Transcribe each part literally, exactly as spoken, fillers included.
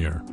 year.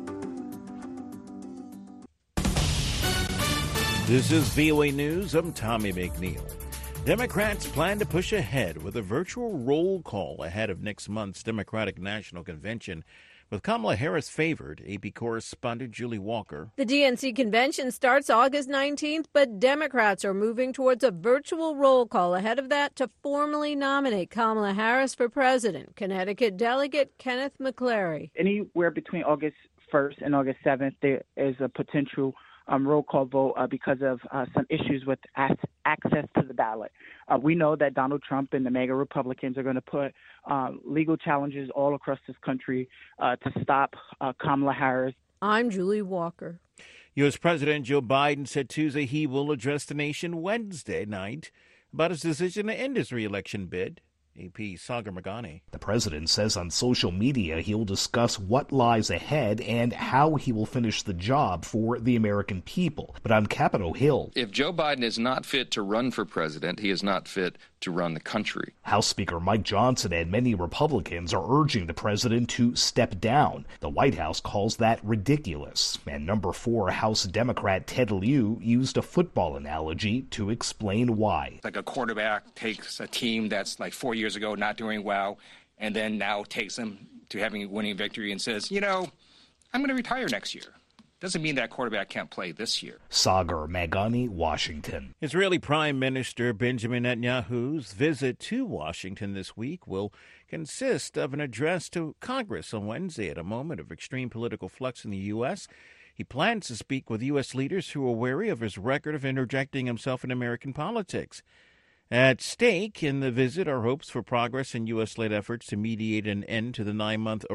This is V O A News. I'm Tommy McNeil. Democrats plan to push ahead with a virtual roll call ahead of next month's Democratic National Convention, with Kamala Harris favored. A P correspondent Julie Walker. The D N C convention starts August nineteenth, but Democrats are moving towards a virtual roll call ahead of that to formally nominate Kamala Harris for president. Connecticut delegate Kenneth McCleary. Anywhere between August first and August seventh, there is a potential Um, roll call vote uh, because of uh, some issues with as- access to the ballot. Uh, we know that Donald Trump and the MAGA Republicans are going to put uh, legal challenges all across this country uh, to stop uh, Kamala Harris. I'm Julie Walker. U S. President Joe Biden said Tuesday he will address the nation Wednesday night about his decision to end his re-election bid. A P Sagar Magani. The president says on social media he'll discuss what lies ahead and how he will finish the job for the American people. But on Capitol Hill, if Joe Biden is not fit to run for president, he is not fit to run the country. House Speaker Mike Johnson and many Republicans are urging the president to step down. The White House calls that ridiculous. And number four House Democrat Ted Lieu used a football analogy to explain why. Like a quarterback takes a team that's like four years ago not doing well, and then now takes them to having a winning victory and says, you know, I'm going to retire next year. Doesn't mean that quarterback can't play this year. Sagar Magani, Washington. Israeli Prime Minister Benjamin Netanyahu's visit to Washington this week will consist of an address to Congress on Wednesday at a moment of extreme political flux in the U S. He plans to speak with U S leaders who are wary of his record of interjecting himself in American politics. At stake in the visit are hopes for progress in U S-led efforts to mediate an end to the nine-month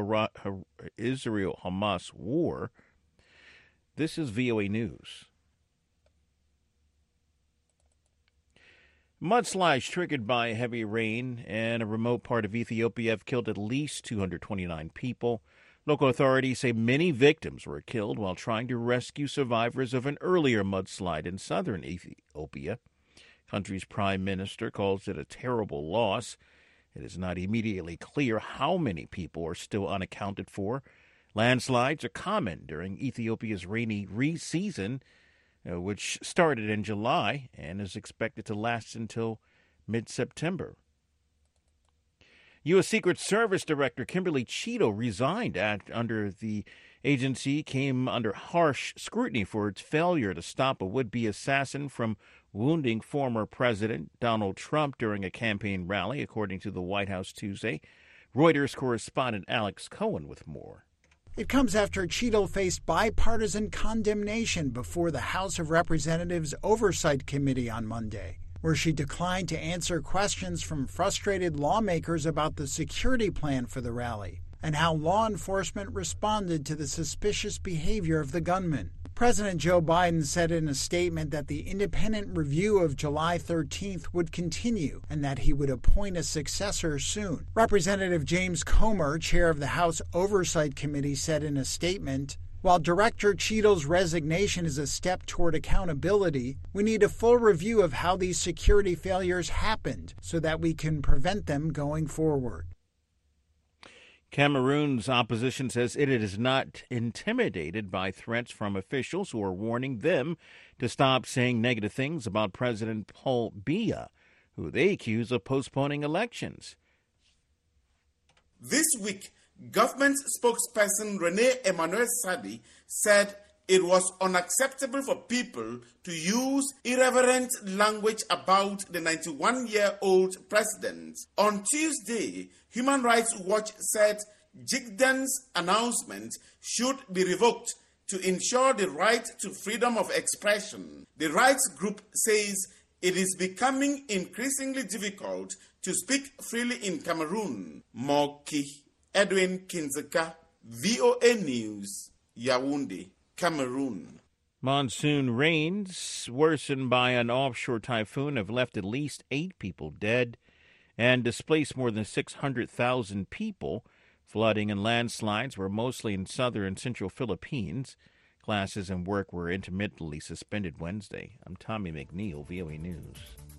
Israel-Hamas war. This is V O A News. Mudslides triggered by heavy rain in a remote part of Ethiopia have killed at least two hundred twenty-nine people. Local authorities say many victims were killed while trying to rescue survivors of an earlier mudslide in southern Ethiopia. Country's prime minister calls it a terrible loss. It is not immediately clear how many people are still unaccounted for. Landslides are common during Ethiopia's rainy re-season, uh, which started in July and is expected to last until mid-September. U S. Secret Service Director Kimberly Cheeto resigned at, under the agency came under harsh scrutiny for its failure to stop a would-be assassin from wounding former President Donald Trump during a campaign rally, according to the White House Tuesday. Reuters correspondent Alex Cohen with more. It comes after Cheeto faced bipartisan condemnation before the House of Representatives Oversight Committee on Monday, where she declined to answer questions from frustrated lawmakers about the security plan for the rally and how law enforcement responded to the suspicious behavior of the gunman. President Joe Biden said in a statement that the independent review of July thirteenth would continue and that he would appoint a successor soon. Representative James Comer, chair of the House Oversight Committee, said in a statement, "While Director Cheeto's resignation is a step toward accountability, we need a full review of how these security failures happened so that we can prevent them going forward." Cameroon's opposition says it is not intimidated by threats from officials who are warning them to stop saying negative things about President Paul Biya, who they accuse of postponing elections. This week, government spokesperson Rene Emmanuel Sadi said it was unacceptable for people to use irreverent language about the ninety-one-year-old president. On Tuesday, Human Rights Watch said Jigdan's announcement should be revoked to ensure the right to freedom of expression. The rights group says it is becoming increasingly difficult to speak freely in Cameroon. Moki Edwin Kinzeka, V O A News, Yaoundé, Cameroon. Monsoon rains worsened by an offshore typhoon have left at least eight people dead and displaced more than six hundred thousand people. Flooding and landslides were mostly in southern and central Philippines. Classes and work were intermittently suspended Wednesday. I'm Tommy McNeil, V O A News.